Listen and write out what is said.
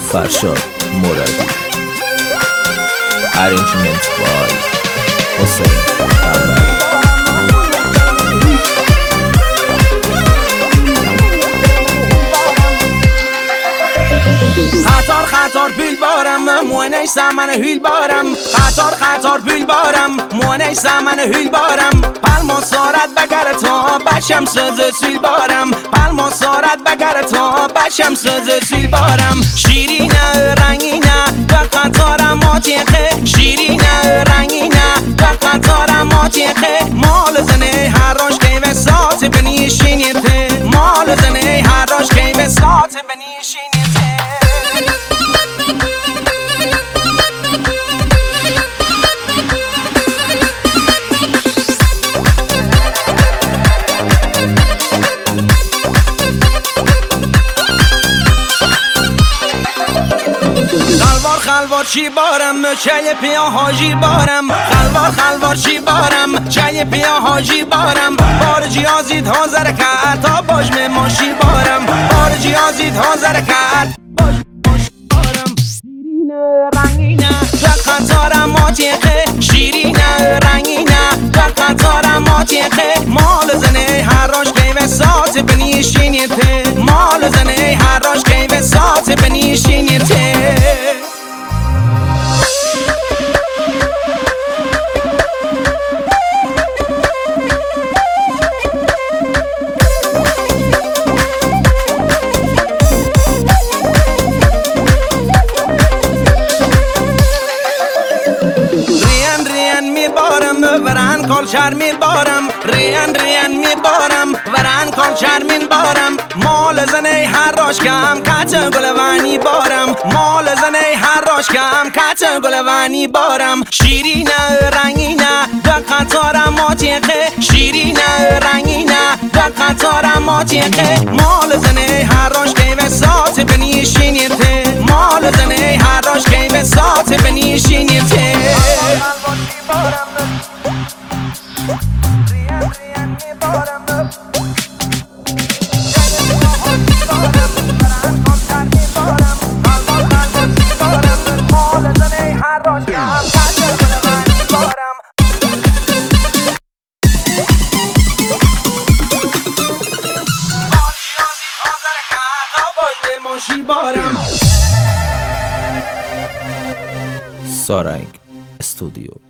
فرشاد مرادی. Arrangement by حسین قمری. خطار بیل بارم موانه سمن هیل بارم. خطار بیل بارم موانه سمن هیل بارم. پلما سارت بگر تا بشم سوز سیل بارم. پلما سارت بگر تا بشم سوز سیل بارم. شیرینه رنگینه در قطارم آتیخه. شیرینه رنگینه در قطارم آتیخه. مال زنه هر راش که به ساعت بنیشینیته. مال زنه هر راش که به ساعت بنیشینیته. خلوار چی بارم چای پیا حاجی بارم. خلوار چی بارم چای پیا حاجی بارم. بار جیازید حاضر کرد تا باش می ماشی بارم. بار جیازید حاضر کرد باش بارم. شیرینه رنگینه در قطارم آتیخه. شیرینه رنگینه در قطارم آتیخه. مال زنه هر راش که به ساعت بنیشینیته. مال زنه هر راش که به ساعت بنیشینیته. وران کل شهر می بارم. ریان می بارم وران کل شهر می بارم. مال زنه هر راش کم کچ گلوانی بارم. مال زنه هر راش کم کچ گلوانی بارم. شیرینه رنگینه در قطارم آتیخه. شیرینه رنگینه در قطارم آتیخه. مال زنه هر راش که به ساعت بنیشینیته. مال زنه هر راش که به ساعت بنیشینیته. سارنگ استودیو.